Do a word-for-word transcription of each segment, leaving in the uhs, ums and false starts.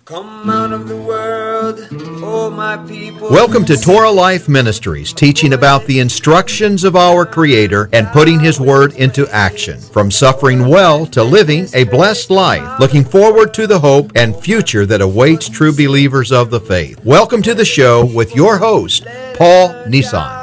Come out of the world, oh my people. Welcome to Torah Life Ministries, teaching about the instructions of our Creator and putting His Word into action. From suffering well to living a blessed life, looking forward to the hope and future that awaits true believers of the faith. Welcome to the show with your host, Paul Nissan.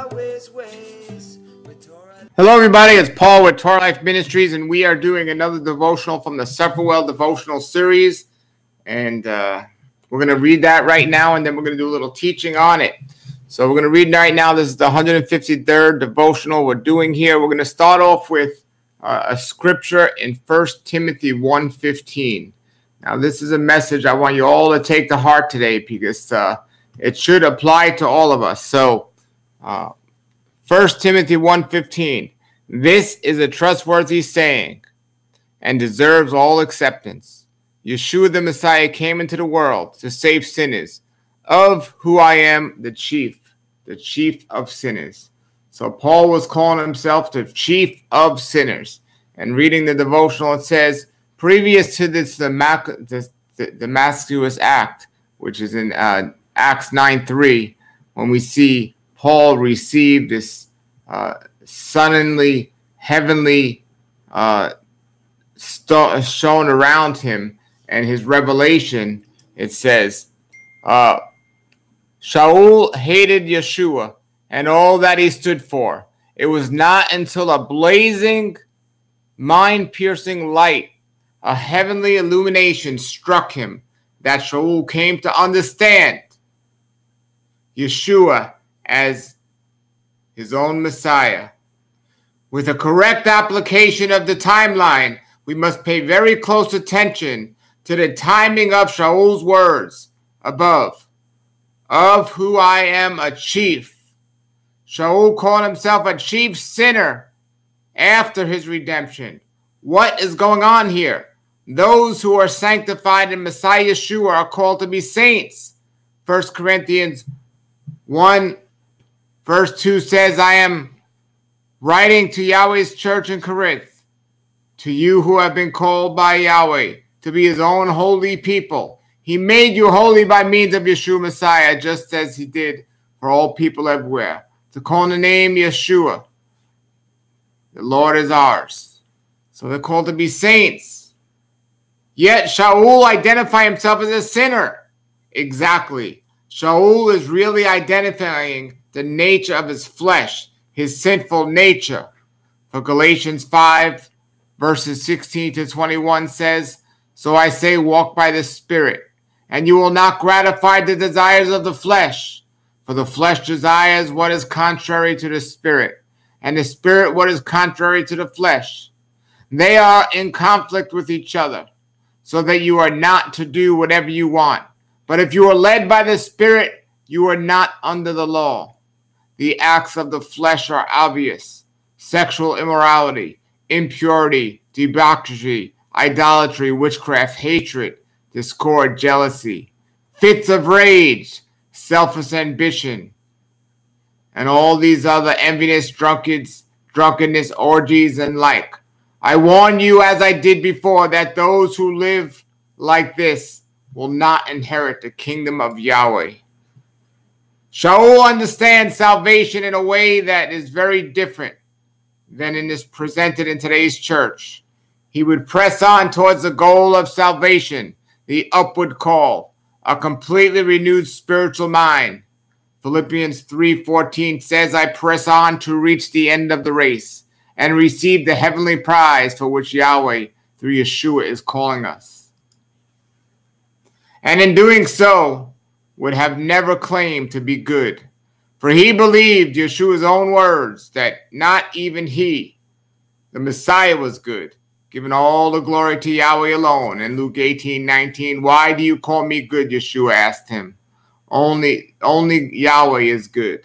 Hello everybody, it's Paul with Torah Life Ministries, and we are doing another devotional from the Suffer Well devotional series. And uh, we're going to read that right now, and then we're going to do a little teaching on it. So we're going to read right now. This is the one hundred fifty-third devotional we're doing here. We're going to start off with uh, a scripture in First Timothy one fifteen. Now, this is a message I want you all to take to heart today, because uh, it should apply to all of us. So uh, First Timothy one fifteen. This is a trustworthy saying and deserves all acceptance. Yeshua the Messiah came into the world to save sinners, of who I am the chief, the chief of sinners. So Paul was calling himself the chief of sinners. And reading the devotional, it says, previous to this Damascus act, which is in uh, Acts nine three, when we see Paul receive this uh, suddenly heavenly uh, st- shown around him, and his revelation, it says, uh, Shaul hated Yeshua and all that he stood for. It was not until a blazing, mind-piercing light, a heavenly illumination struck him, that Shaul came to understand Yeshua as his own Messiah. With a correct application of the timeline, we must pay very close attention to the timing of Shaul's words above, of who I am a chief. Shaul called himself a chief sinner after his redemption. What is going on here? Those who are sanctified in Messiah Yeshua are called to be saints. First Corinthians one verse two says, I am writing to Yahweh's church in Corinth, to you who have been called by Yahweh to be his own holy people. He made you holy by means of Yeshua Messiah, just as he did for all people everywhere. To call on the name Yeshua, the Lord is ours. So they're called to be saints. Yet Shaul identified himself as a sinner. Exactly. Shaul is really identifying the nature of his flesh, his sinful nature. For Galatians five, verses sixteen to twenty-one says, so I say, walk by the Spirit, and you will not gratify the desires of the flesh. For the flesh desires what is contrary to the Spirit, and the Spirit what is contrary to the flesh. They are in conflict with each other, so that you are not to do whatever you want. But if you are led by the Spirit, you are not under the law. The acts of the flesh are obvious: sexual immorality, impurity, debauchery, idolatry, witchcraft, hatred, discord, jealousy, fits of rage, selfish ambition, and all these other enviness, drunkenness, drunkenness, orgies, and like. I warn you, as I did before, that those who live like this will not inherit the kingdom of Yahweh. Shaul understands salvation in a way that is very different than it is presented in today's church. He would press on towards the goal of salvation, the upward call, a completely renewed spiritual mind. Philippians three fourteen says, I press on to reach the end of the race and receive the heavenly prize for which Yahweh, through Yeshua, is calling us. And in doing so, would have never claimed to be good. For he believed Yeshua's own words that not even he, the Messiah, was good, giving all the glory to Yahweh alone. In Luke eighteen nineteen, why do you call me good? Yeshua asked him. Only, only Yahweh is good.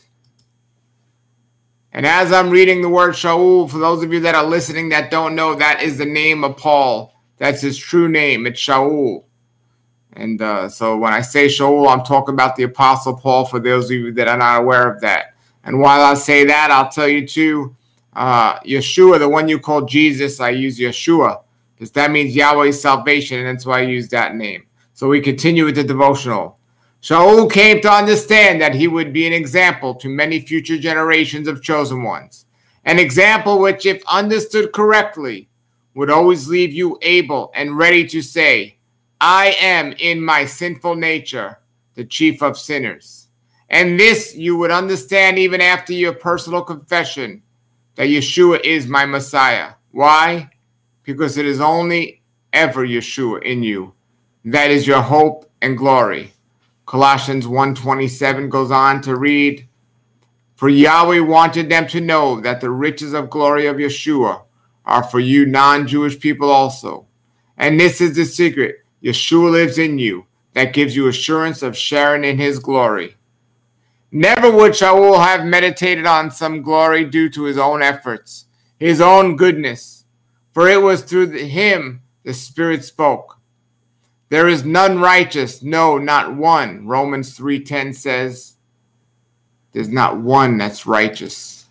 And as I'm reading the word Shaul, for those of you that are listening that don't know, that is the name of Paul. That's his true name. It's Shaul. And uh, so when I say Shaul, I'm talking about the Apostle Paul, for those of you that are not aware of that. And while I say that, I'll tell you too, uh, Yeshua, the one you call Jesus, I use Yeshua, because that means Yahweh's salvation, and that's why I use that name. So we continue with the devotional. Shaul came to understand that he would be an example to many future generations of chosen ones. An example which, if understood correctly, would always leave you able and ready to say, I am in my sinful nature the chief of sinners. And this you would understand even after your personal confession that Yeshua is my Messiah. Why? Because it is only ever Yeshua in you. That is your hope and glory. Colossians one twenty-seven goes on to read, for Yahweh wanted them to know that the riches of glory of Yeshua are for you non-Jewish people also. And this is the secret. Yeshua lives in you. That gives you assurance of sharing in his glory. Never would Shaul have meditated on some glory due to his own efforts, his own goodness, for it was through him the Spirit spoke. There is none righteous, no, not one. Romans three ten says, there's not one that's righteous.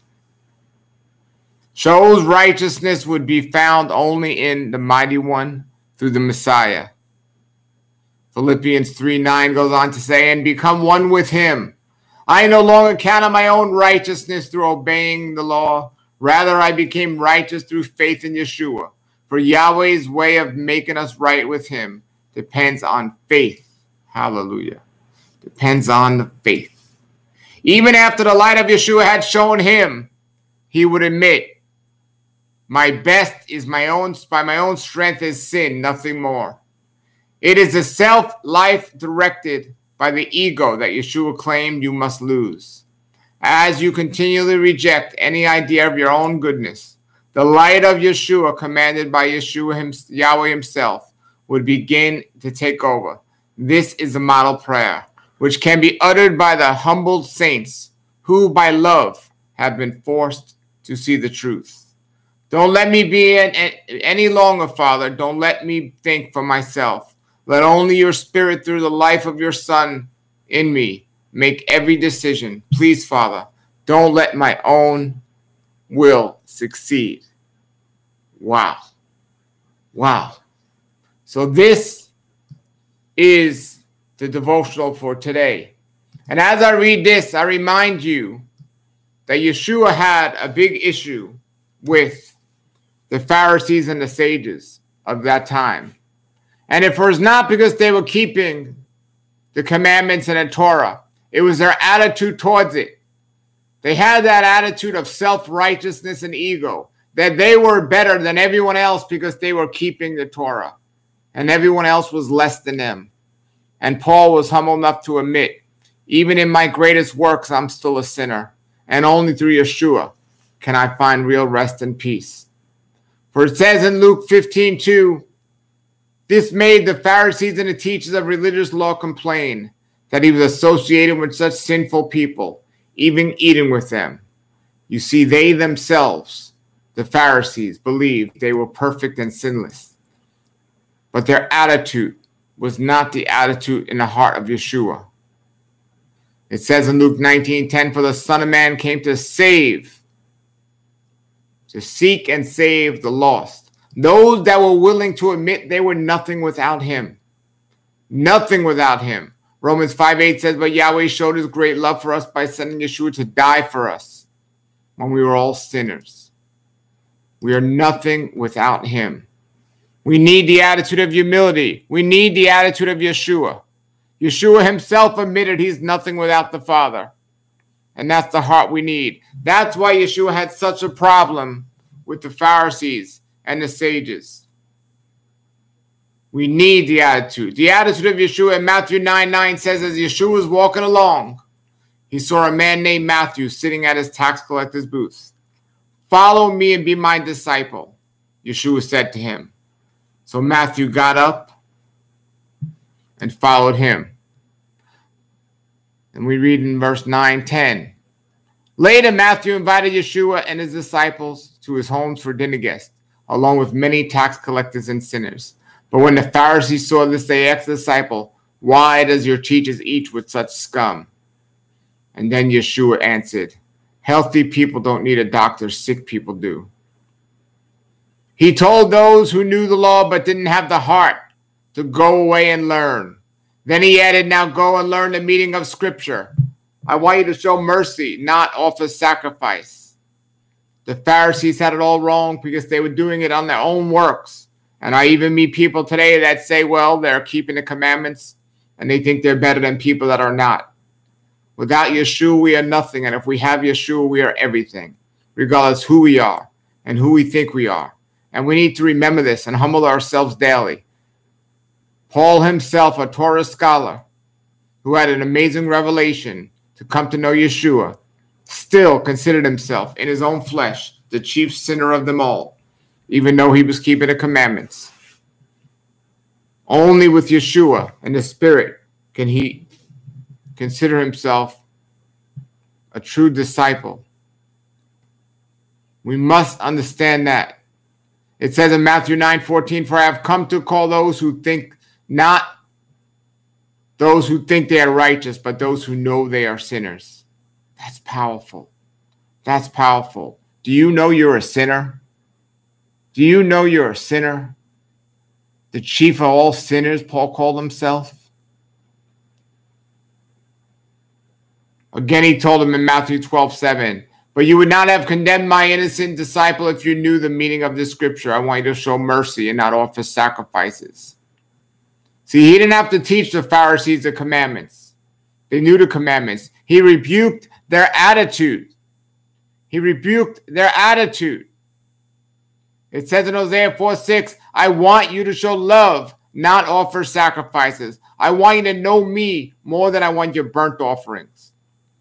Shaul's righteousness would be found only in the Mighty One through the Messiah. Philippians three nine goes on to say, and become one with him. I no longer count on my own righteousness through obeying the law. Rather, I became righteous through faith in Yeshua. For Yahweh's way of making us right with him depends on faith. Hallelujah. Depends on the faith. Even after the light of Yeshua had shown him, he would admit, my best is my own, by my own strength is sin, nothing more. It is the self-life directed by the ego that Yeshua claimed you must lose. As you continually reject any idea of your own goodness, the light of Yeshua, commanded by Yeshua him, Yahweh himself, would begin to take over. This is a model prayer, which can be uttered by the humbled saints who, by love, have been forced to see the truth. Don't let me be an, an, any longer, Father. Don't let me think for myself. Let only your Spirit, through the life of your Son in me, make every decision. Please, Father, don't let my own will succeed. Wow. Wow. So this is the devotional for today. And as I read this, I remind you that Yeshua had a big issue with the Pharisees and the sages of that time. And it was not because they were keeping the commandments and the Torah. It was their attitude towards it. They had that attitude of self-righteousness and ego, that they were better than everyone else because they were keeping the Torah, and everyone else was less than them. And Paul was humble enough to admit, even in my greatest works, I'm still a sinner, and only through Yeshua can I find real rest and peace. For it says in Luke fifteen two, this made the Pharisees and the teachers of religious law complain that he was associated with such sinful people, even eating with them. You see, they themselves, the Pharisees, believed they were perfect and sinless. But their attitude was not the attitude in the heart of Yeshua. It says in Luke nineteen ten, for the Son of Man came to save, to seek and save the lost. Those that were willing to admit they were nothing without him. Nothing without him. Romans five eight says, but Yahweh showed his great love for us by sending Yeshua to die for us when we were all sinners. We are nothing without him. We need the attitude of humility. We need the attitude of Yeshua. Yeshua himself admitted he's nothing without the Father. And that's the heart we need. That's why Yeshua had such a problem with the Pharisees and the sages. We need the attitude. The attitude of Yeshua in Matthew nine nine says, as Yeshua was walking along, he saw a man named Matthew sitting at his tax collector's booth. Follow me and be my disciple, Yeshua said to him. So Matthew got up and followed him. And we read in verse nine ten. Later, Matthew invited Yeshua and his disciples to his homes for dinner guests, along with many tax collectors and sinners. But when the Pharisees saw this, they asked the disciple, why does your teachers eat with such scum? And then Yeshua answered, healthy people don't need a doctor, sick people do. He told those who knew the law but didn't have the heart to go away and learn. Then he added, now go and learn the meaning of Scripture. I want you to show mercy, not offer sacrifice. The Pharisees had it all wrong because they were doing it on their own works. And I even meet people today that say, well, they're keeping the commandments and they think they're better than people that are not. Without Yeshua, we are nothing. And if we have Yeshua, we are everything, regardless who we are and who we think we are. And we need to remember this and humble ourselves daily. Paul himself, a Torah scholar who had an amazing revelation to come to know Yeshua, still considered himself in his own flesh the chief sinner of them all, even though he was keeping the commandments. Only with Yeshua and the Spirit can he consider himself a true disciple. We must understand that. It says in Matthew nine fourteen, for I have come to call those who think not those who think they are righteous, but those who know they are sinners. That's powerful. That's powerful. Do you know you're a sinner? Do you know you're a sinner? The chief of all sinners, Paul called himself. Again, he told him in Matthew twelve seven, but you would not have condemned my innocent disciple if you knew the meaning of this scripture. I want you to show mercy and not offer sacrifices. See, he didn't have to teach the Pharisees the commandments. They knew the commandments. He rebuked their attitude. He rebuked their attitude. It says in Hosea four six, I want you to show love, not offer sacrifices. I want you to know me more than I want your burnt offerings.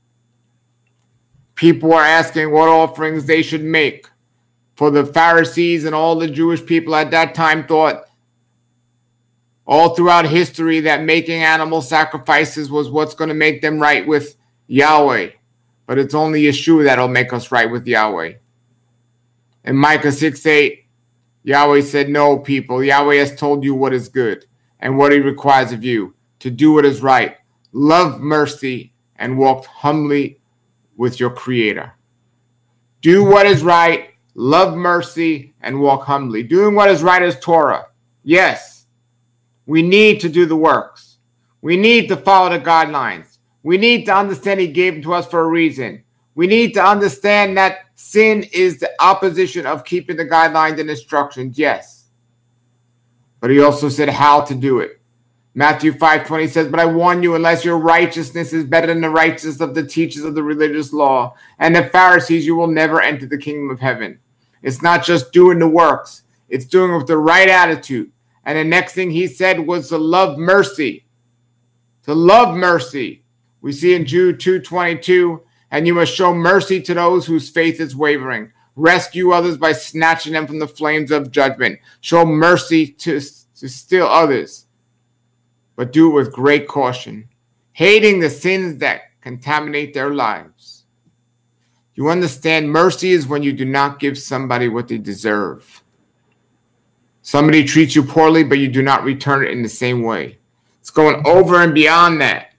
People are asking what offerings they should make. For the Pharisees and all the Jewish people at that time thought all throughout history that making animal sacrifices was what's going to make them right with Yahweh. But it's only Yeshua that'll make us right with Yahweh. In Micah six eight, Yahweh said, no, people, Yahweh has told you what is good and what he requires of you, to do what is right, love mercy, and walk humbly with your Creator. Do what is right, love mercy, and walk humbly. Doing what is right is Torah. Yes, we need to do the works. We need to follow the guidelines. We need to understand he gave them to us for a reason. We need to understand that sin is the opposition of keeping the guidelines and instructions, yes. But he also said how to do it. Matthew five twenty says, but I warn you, unless your righteousness is better than the righteousness of the teachers of the religious law and the Pharisees, you will never enter the kingdom of heaven. It's not just doing the works. It's doing it with the right attitude. And the next thing he said was to love mercy. To love mercy. We see in Jude two twenty-two, and you must show mercy to those whose faith is wavering. Rescue others by snatching them from the flames of judgment. Show mercy to, to still others, but do it with great caution, hating the sins that contaminate their lives. You understand, mercy is when you do not give somebody what they deserve. Somebody treats you poorly, but you do not return it in the same way. It's going over and beyond that.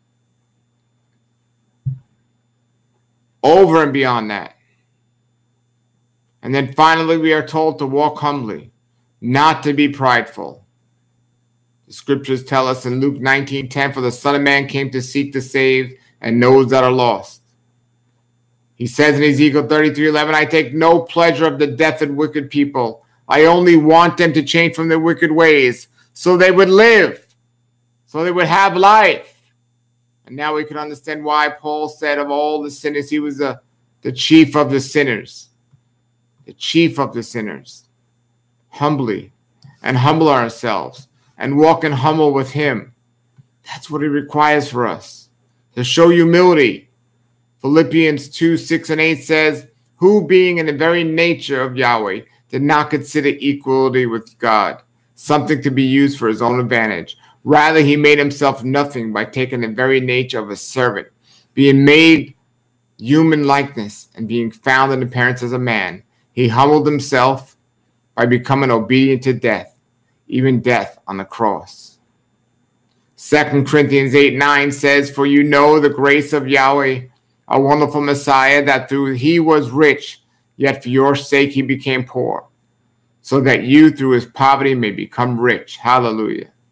Over and beyond that. And then finally, we are told to walk humbly, not to be prideful. The scriptures tell us in Luke nineteen ten, for the Son of Man came to seek to save and those that are lost. He says in Ezekiel thirty-three eleven, I take no pleasure of the death of wicked people. I only want them to change from their wicked ways so they would live, so they would have life. And now we can understand why Paul said of all the sinners, he was the, the chief of the sinners. The chief of the sinners. Humbly and humble ourselves and walk in humble with him. That's what he requires for us. To show humility. Philippians two, six and eight says, who being in the very nature of Yahweh did not consider equality with God something to be used for his own advantage. Rather, he made himself nothing by taking the very nature of a servant, being made human likeness and being found in appearance as a man. He humbled himself by becoming obedient to death, even death on the cross. Second Corinthians eight nine says, for you know the grace of Yahweh, a wonderful Messiah, that through he was rich, yet for your sake he became poor, so that you through his poverty may become rich. Hallelujah.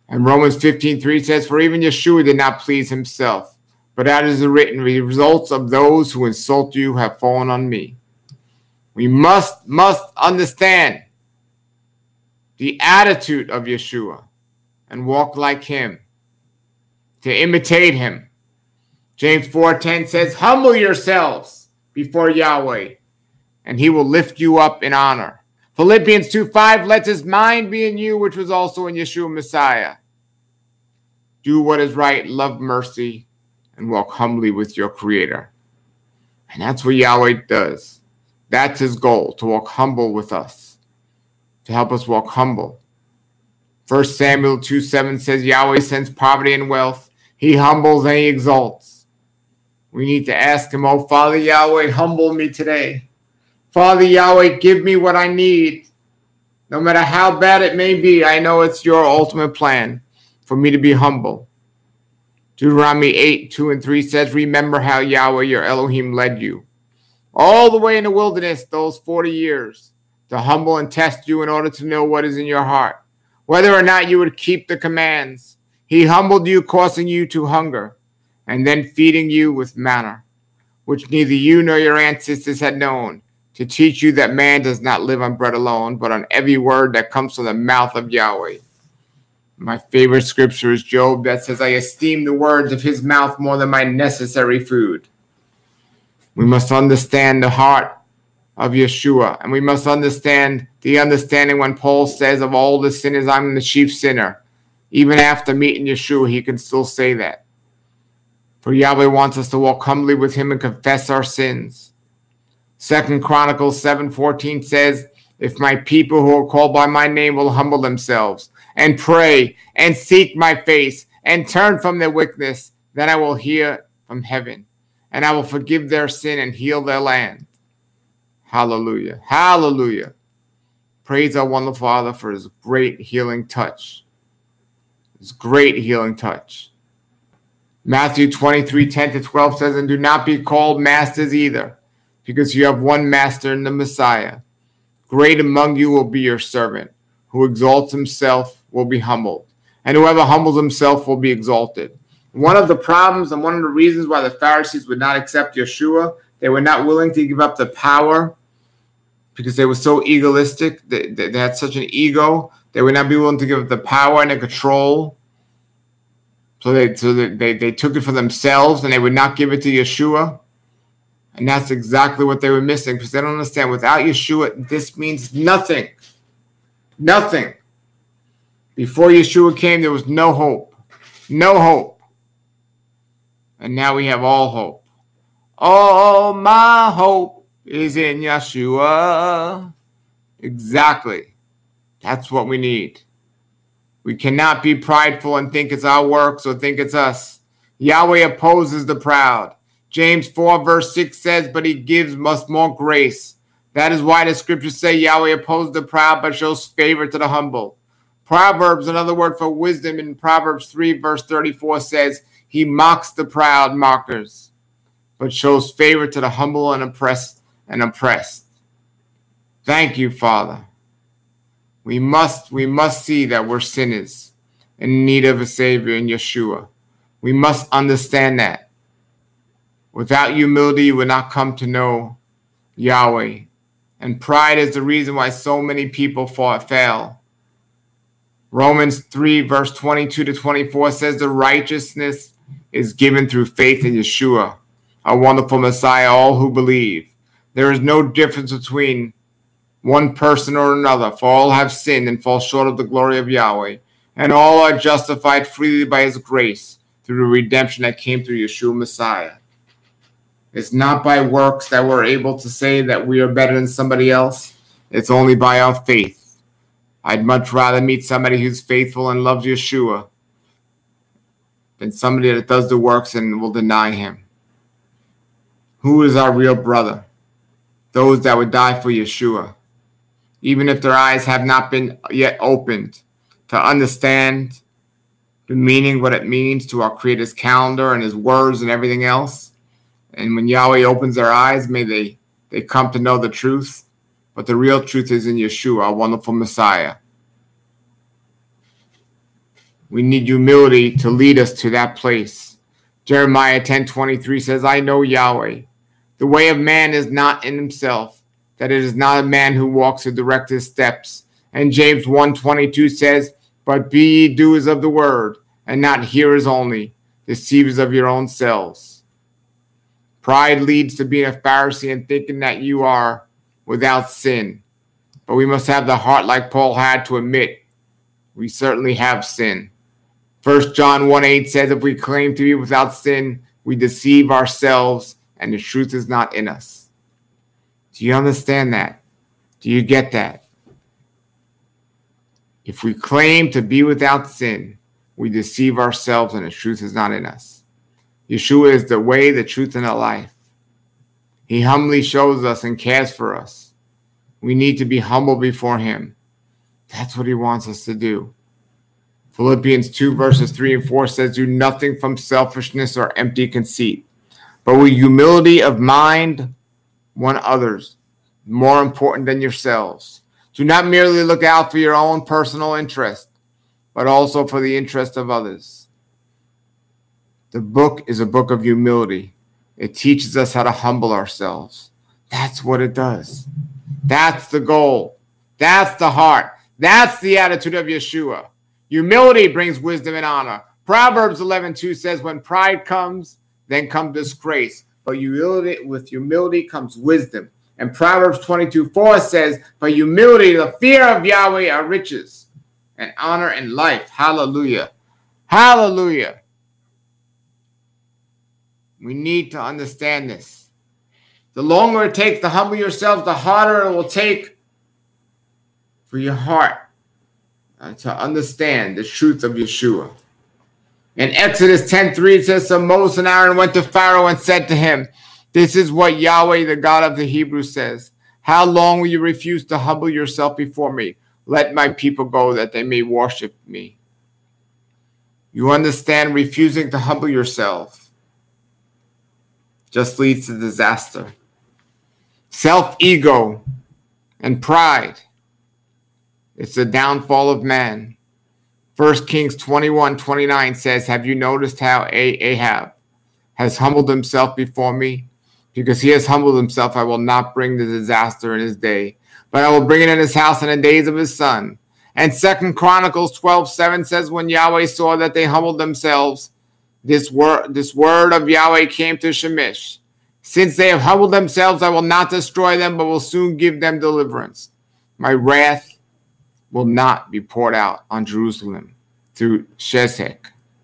And Romans fifteen three says, for even Yeshua did not please himself, but as is written, the results of those who insult you have fallen on me. We must, must understand the attitude of Yeshua and walk like him, to imitate him. James four ten says, humble yourselves before Yahweh, and he will lift you up in honor. Philippians two five, let his mind be in you, which was also in Yeshua Messiah. Do what is right, love mercy, and walk humbly with your Creator. And that's what Yahweh does. That's his goal, to walk humble with us, to help us walk humble. First Samuel two seven says, Yahweh sends poverty and wealth. He humbles and he exalts. We need to ask him, oh, Father Yahweh, humble me today. Father Yahweh, give me what I need. No matter how bad it may be, I know it's your ultimate plan for me to be humble. Deuteronomy eight two and three says, remember how Yahweh, your Elohim, led you all the way in the wilderness those forty years to humble and test you in order to know what is in your heart, whether or not you would keep the commands. He humbled you, causing you to hunger, and then feeding you with manna, which neither you nor your ancestors had known, to teach you that man does not live on bread alone, but on every word that comes from the mouth of Yahweh. My favorite scripture is Job that says, I esteem the words of his mouth more than my necessary food. We must understand the heart of Yeshua, and we must understand the understanding when Paul says, of all the sinners, I'm the chief sinner. Even after meeting Yeshua, he can still say that. For Yahweh wants us to walk humbly with him and confess our sins. Second Chronicles seven fourteen says, if my people who are called by my name will humble themselves and pray and seek my face and turn from their wickedness, then I will hear from heaven and I will forgive their sin and heal their land. Hallelujah. Hallelujah. Praise our wonderful Father for his great healing touch. His great healing touch. Matthew twenty-three ten to twelve says, and do not be called masters either, because you have one master in the Messiah. Great among you will be your servant. Who exalts himself will be humbled, and whoever humbles himself will be exalted. One of the problems and one of the reasons why the Pharisees would not accept Yeshua, they were not willing to give up the power because they were so egoistic. They, they, they had such an ego. They would not be willing to give up the power and the control. So they so they, they, they took it for themselves, and they would not give it to Yeshua. And that's exactly what they were missing, because they don't understand. Without Yeshua, this means nothing. Nothing. Before Yeshua came, there was no hope. No hope. And now we have all hope. All my hope is in Yeshua. Exactly. That's what we need. We cannot be prideful and think it's our works or think it's us. Yahweh opposes the proud. James four verse six says, but he gives us more grace. That is why the scriptures say Yahweh opposes the proud but shows favor to the humble. Proverbs, another word for wisdom, in Proverbs three verse thirty-four says, he mocks the proud mockers, but shows favor to the humble and oppressed and oppressed. Thank you, Father. We must, we must see that we're sinners in need of a Savior in Yeshua. We must understand that. Without humility, you will not come to know Yahweh. And pride is the reason why so many people fall, fail. Romans three, verse twenty-two to twenty-four says the righteousness is given through faith in Yeshua, our wonderful Messiah, all who believe. There is no difference between one person or another, for all have sinned and fall short of the glory of Yahweh, and all are justified freely by his grace through the redemption that came through Yeshua Messiah. It's not by works that we're able to say that we are better than somebody else. It's only by our faith. I'd much rather meet somebody who's faithful and loves Yeshua than somebody that does the works and will deny him. Who is our real brother? Those that would die for Yeshua, even if their eyes have not been yet opened to understand the meaning, what it means to our Creator's calendar and his words and everything else. And when Yahweh opens their eyes, may they, they come to know the truth. But the real truth is in Yeshua, our wonderful Messiah. We need humility to lead us to that place. Jeremiah ten twenty-three says, I know Yahweh. The way of man is not in himself, that it is not a man who walks to direct his steps. And James one twenty-two says, but be ye doers of the word, and not hearers only, deceivers of your own selves. Pride leads to being a Pharisee and thinking that you are without sin. But we must have the heart like Paul had to admit we certainly have sin. First John one eight says, if we claim to be without sin, we deceive ourselves and the truth is not in us. Do you understand that? Do you get that? If we claim to be without sin, we deceive ourselves and the truth is not in us. Yeshua is the way, the truth, and the life. He humbly shows us and cares for us. We need to be humble before him. That's what he wants us to do. Philippians two verses three and four says, do nothing from selfishness or empty conceit, but with humility of mind, one others, more important than yourselves. Do not merely look out for your own personal interest, but also for the interest of others. The book is a book of humility. It teaches us how to humble ourselves. That's what it does. That's the goal. That's the heart. That's the attitude of Yeshua. Humility brings wisdom and honor. Proverbs eleven two says, when pride comes, then comes disgrace. But humility, with humility comes wisdom. And Proverbs twenty-two four says, for humility, the fear of Yahweh are riches and honor and life. Hallelujah. Hallelujah. We need to understand this. The longer it takes to humble yourself, the harder it will take for your heart uh, to understand the truth of Yeshua. In Exodus ten three, it says, so Moses and Aaron went to Pharaoh and said to him, this is what Yahweh, the God of the Hebrews, says. How long will you refuse to humble yourself before me? Let my people go that they may worship me. You understand, refusing to humble yourself just leads to disaster. Self-ego and pride. It's the downfall of man. First Kings twenty-one twenty-nine says, have you noticed how Ahab has humbled himself before me? Because he has humbled himself, I will not bring the disaster in his day, but I will bring it in his house in the days of his son. And Second Chronicles twelve seven says, when Yahweh saw that they humbled themselves, this word, this word of Yahweh came to Shemish. Since they have humbled themselves, I will not destroy them, but will soon give them deliverance. My wrath will not be poured out on Jerusalem through Sheshach.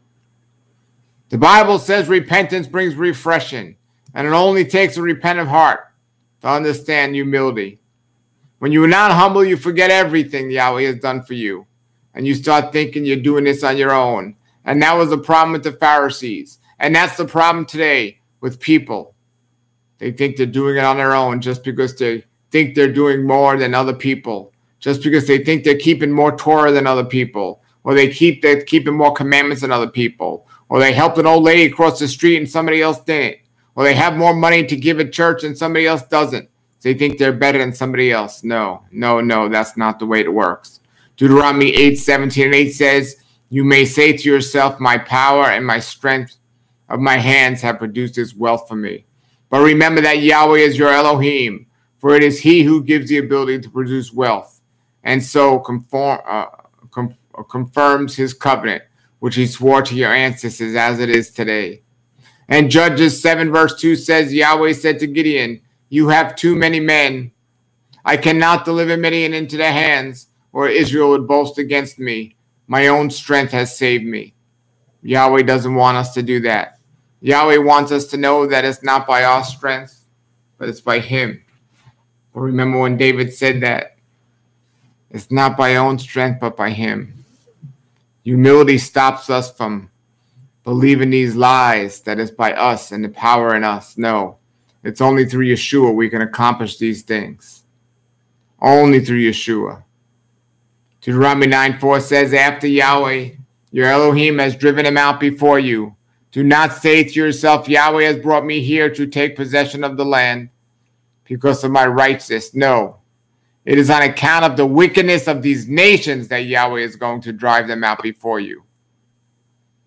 The Bible says repentance brings refreshing, and it only takes a repentant heart to understand humility. When you are not humble, you forget everything Yahweh has done for you, and you start thinking you're doing this on your own. And that was the problem with the Pharisees, and that's the problem today with people. They think they're doing it on their own just because they think they're doing more than other people, just because they think they're keeping more Torah than other people, or they keep they're keeping more commandments than other people, or they helped an old lady across the street and somebody else didn't, or they have more money to give at church and somebody else doesn't. They think they're better than somebody else. No, no, no, that's not the way it works. Deuteronomy eight seventeen and eight says, you may say to yourself, my power and my strength of my hands have produced this wealth for me. But remember that Yahweh is your Elohim, for it is he who gives the ability to produce wealth, and so conform, uh, com- confirms his covenant, which he swore to your ancestors as it is today. And Judges seven verse two says, Yahweh said to Gideon, you have too many men. I cannot deliver Midian into their hands, or Israel would boast against me. My own strength has saved me. Yahweh doesn't want us to do that. Yahweh wants us to know that it's not by our strength, but it's by him. But remember when David said that, it's not by our own strength, but by him. Humility stops us from believing these lies that it's by us and the power in us. No, it's only through Yeshua we can accomplish these things. Only through Yeshua. Deuteronomy nine four says, after Yahweh, your Elohim, has driven him out before you, do not say to yourself, Yahweh has brought me here to take possession of the land because of my righteousness. No, it is on account of the wickedness of these nations that Yahweh is going to drive them out before you.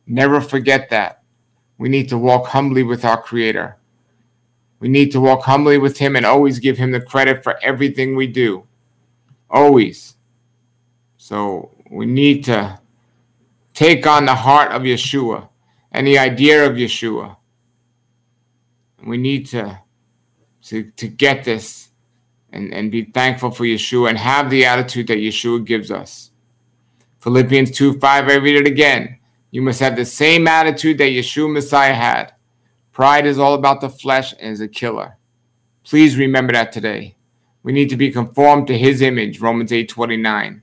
Never forget that. We need to walk humbly with our Creator. We need to walk humbly with Him and always give Him the credit for everything we do. Always. So we need to take on the heart of Yeshua and the idea of Yeshua. We need to, to, to get this and, and be thankful for Yeshua and have the attitude that Yeshua gives us. Philippians two five, I read it again. You must have the same attitude that Yeshua Messiah had. Pride is all about the flesh and is a killer. Please remember that today. We need to be conformed to His image, Romans eight twenty-nine.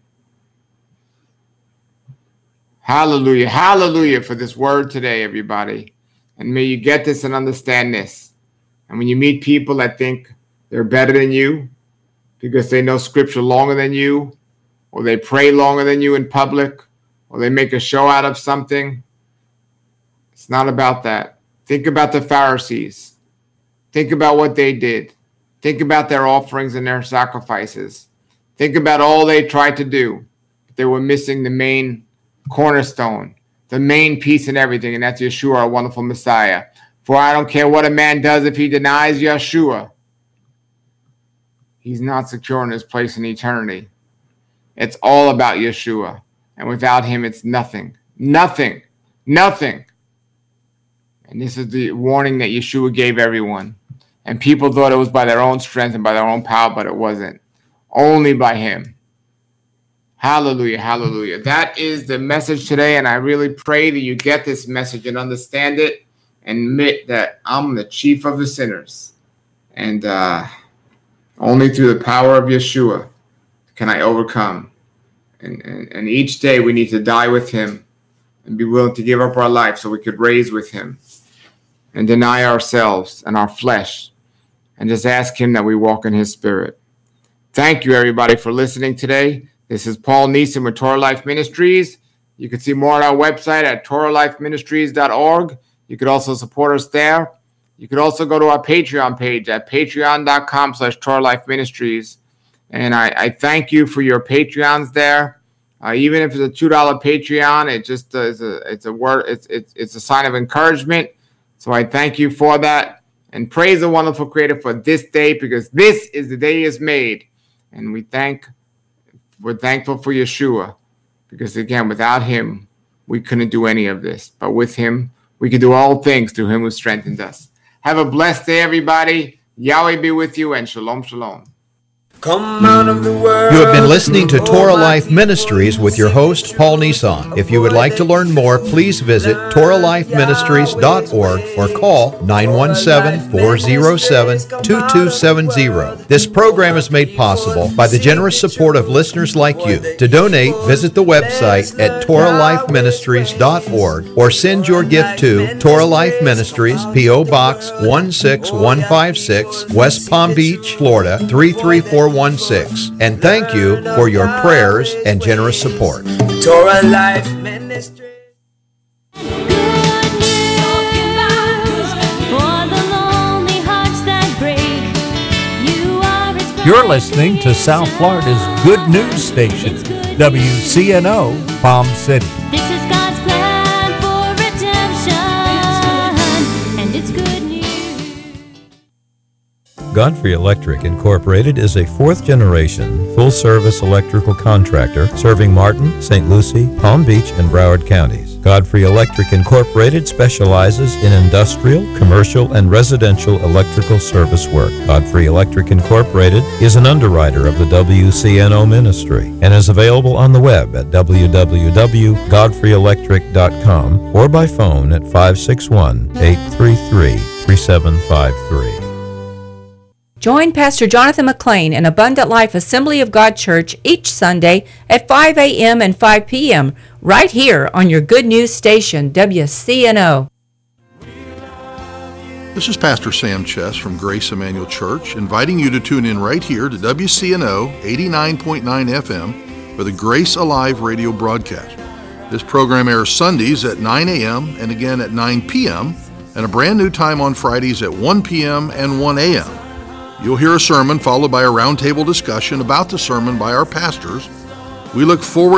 Hallelujah, hallelujah for this word today, everybody. And may you get this and understand this. And when you meet people that think they're better than you because they know scripture longer than you, or they pray longer than you in public, or they make a show out of something, it's not about that. Think about the Pharisees. Think about what they did. Think about their offerings and their sacrifices. Think about all they tried to do. They were missing the main cornerstone, the main piece in everything, and that's Yeshua, our wonderful Messiah. For I don't care what a man does if he denies Yeshua. He's not secure in his place in eternity. It's all about Yeshua. And without Him, it's nothing. Nothing. Nothing. And this is the warning that Yeshua gave everyone. And people thought it was by their own strength and by their own power, but it wasn't. Only by Him. Hallelujah, hallelujah. That is the message today, and I really pray that you get this message and understand it and admit that I'm the chief of the sinners. And uh, only through the power of Yeshua can I overcome. And, and, and each day we need to die with Him and be willing to give up our life so we could raise with Him and deny ourselves and our flesh and just ask Him that we walk in His Spirit. Thank you, everybody, for listening today. This is Paul Neeson with Torah Life Ministries. You can see more on our website at torah life ministries dot org. You could also support us there. You could also go to our Patreon page at patreon dot com slash Torah Life Ministries. And I, I thank you for your Patreons there. Uh, even if it's a two dollar Patreon, it just uh, is a it's a word it's it's it's a sign of encouragement. So I thank you for that, and praise the wonderful Creator for this day, because this is the day He has made, and we thank we're thankful for Yeshua, because again, without Him, we couldn't do any of this. But with Him, we can do all things through Him who strengthens us. Have a blessed day, everybody. Yahweh be with you, and shalom, shalom. Come out of the world. You have been listening to Torah Life Ministries with your host, Paul Neeson. If you would like to learn more, please visit torah life ministries dot org or call nine one seven, four oh seven, two two seven zero. This program is made possible by the generous support of listeners like you. To donate, visit the website at torah life ministries dot org or send your gift to Torah Life Ministries, P O Box one six one five six, West Palm Beach, Florida three three four one six. And thank you for your prayers and generous support. Torah Life Ministry. You're listening to South Florida's Good News Station, W C N O, Palm City. This is God's plan for redemption, and it's good news. Godfrey Electric Incorporated is a fourth-generation, full-service electrical contractor serving Martin, Saint Lucie, Palm Beach, and Broward counties. Godfrey Electric Incorporated specializes in industrial, commercial, and residential electrical service work. Godfrey Electric Incorporated is an underwriter of the W C N O ministry and is available on the web at w w w dot godfrey electric dot com or by phone at five six one, eight three three, three seven five three. Join Pastor Jonathan McLean in Abundant Life Assembly of God Church each Sunday at five a.m. and five p.m. right here on your Good News Station, W C N O. This is Pastor Sam Chess from Grace Emmanuel Church, inviting you to tune in right here to W C N O eighty-nine point nine F M for the Grace Alive radio broadcast. This program airs Sundays at nine a.m. and again at nine p.m. and a brand new time on Fridays at one p.m. and one a.m. You'll hear a sermon followed by a roundtable discussion about the sermon by our pastors. We look forward